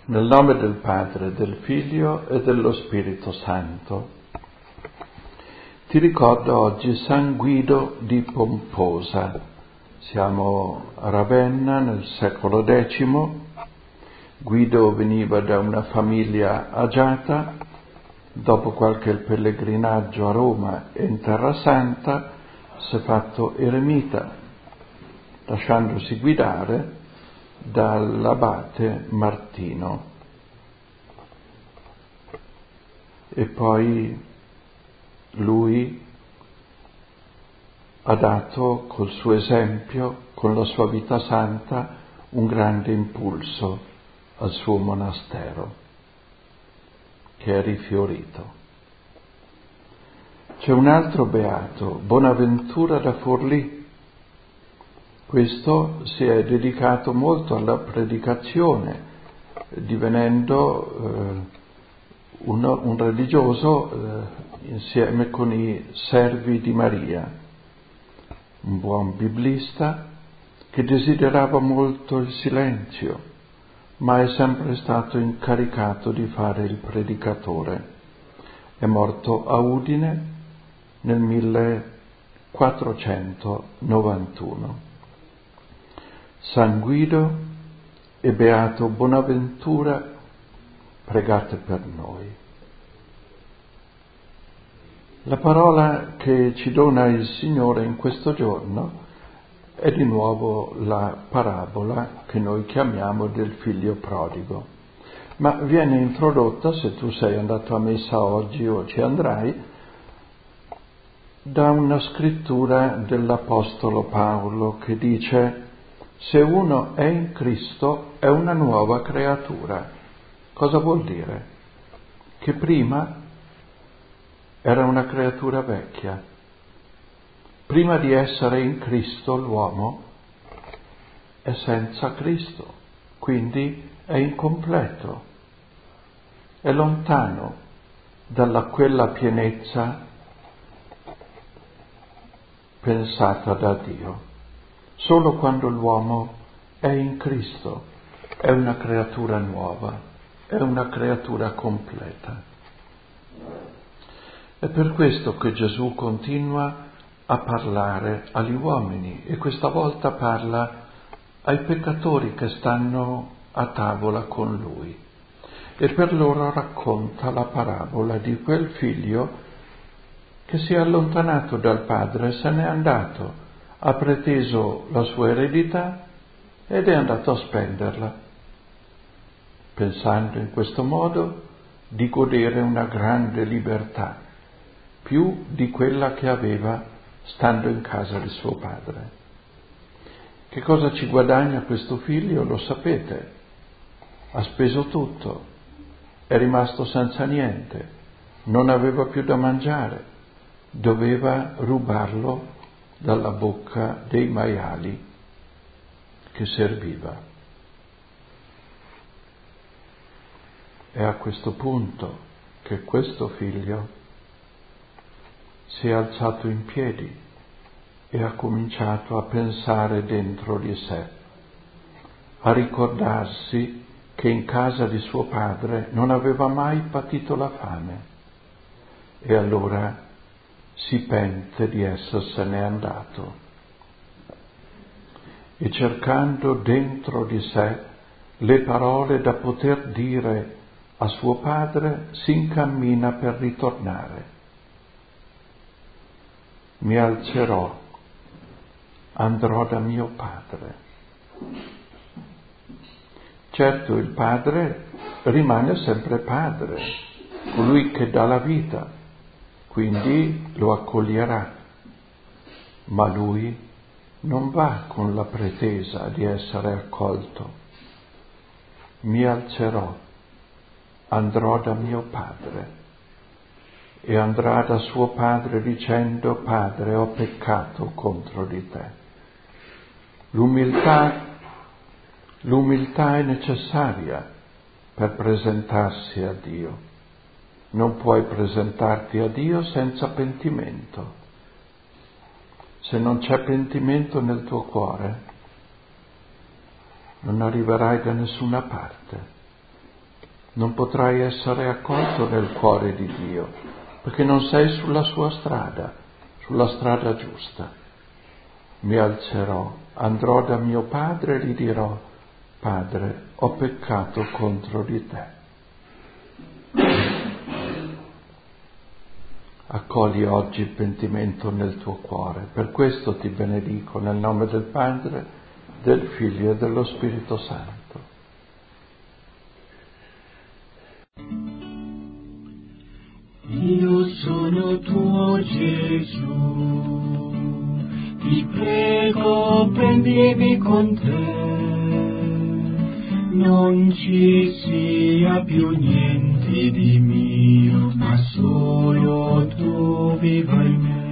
Nel nome del Padre, del Figlio e dello Spirito Santo. Ti ricordo oggi San Guido di Pomposa. Siamo a Ravenna nel secolo X. Guido veniva da una famiglia agiata. Dopo qualche pellegrinaggio a Roma e in Terra Santa si è fatto eremita, lasciandosi guidare dall'abate Martino. E poi lui ha dato col suo esempio, con la sua vita santa, un grande impulso al suo monastero, che è rifiorito. C'è un altro beato, Bonaventura da Forlì. Questo si è dedicato molto alla predicazione, divenendo un religioso insieme con i servi di Maria, un buon biblista che desiderava molto il silenzio, ma è sempre stato incaricato di fare il predicatore. È morto a Udine nel 1491. San Guido e beato Bonaventura, pregate per noi. La parola che ci dona il Signore in questo giorno è di nuovo la parabola che noi chiamiamo del figlio prodigo, ma viene introdotta, se tu sei andato a messa oggi o ci andrai, da una scrittura dell'Apostolo Paolo che dice: se uno è in Cristo è una nuova creatura. Cosa vuol dire? Che prima era una creatura vecchia. Prima di essere in Cristo l'uomo è senza Cristo, quindi è incompleto, è lontano dalla quella pienezza pensata da Dio. Solo quando l'uomo è in Cristo è una creatura nuova, è una creatura completa. È per questo che Gesù continua a parlare agli uomini e questa volta parla ai peccatori che stanno a tavola con lui e per loro racconta la parabola di quel figlio che si è allontanato dal padre, se n'è andato, ha preteso la sua eredità ed è andato a spenderla, pensando in questo modo di godere una grande libertà, più di quella che aveva stando in casa di suo padre. Che cosa ci guadagna questo figlio? Lo sapete, ha speso tutto, è rimasto senza niente, non aveva più da mangiare, doveva rubarlo dalla bocca dei maiali che serviva. È a questo punto che questo figlio si è alzato in piedi e ha cominciato a pensare dentro di sé, a ricordarsi che in casa di suo padre non aveva mai patito la fame e allora si pente di essersene andato e cercando dentro di sé le parole da poter dire a suo padre si incammina per ritornare. Mi alzerò, andrò da mio padre. Certo, il padre rimane sempre padre, colui che dà la vita, quindi lo accoglierà, ma lui non va con la pretesa di essere accolto. Mi alzerò, andrò da mio padre, e andrà da suo padre dicendo: Padre, ho peccato contro di te. L'umiltà è necessaria per presentarsi a Dio. Non puoi presentarti a Dio senza pentimento. Se non c'è pentimento nel tuo cuore, non arriverai da nessuna parte. non potrai essere accolto nel cuore di Dio, perché non sei sulla sua strada, sulla strada giusta. Mi alzerò, andrò da mio padre e gli dirò: Padre, ho peccato contro di te. Accogli oggi il pentimento nel tuo cuore, per questo ti benedico nel nome del Padre, del Figlio e dello Spirito Santo. Io sono tuo Gesù, ti prego prendimi con te, non ci sia più niente di mio, ma solo tu viva in me.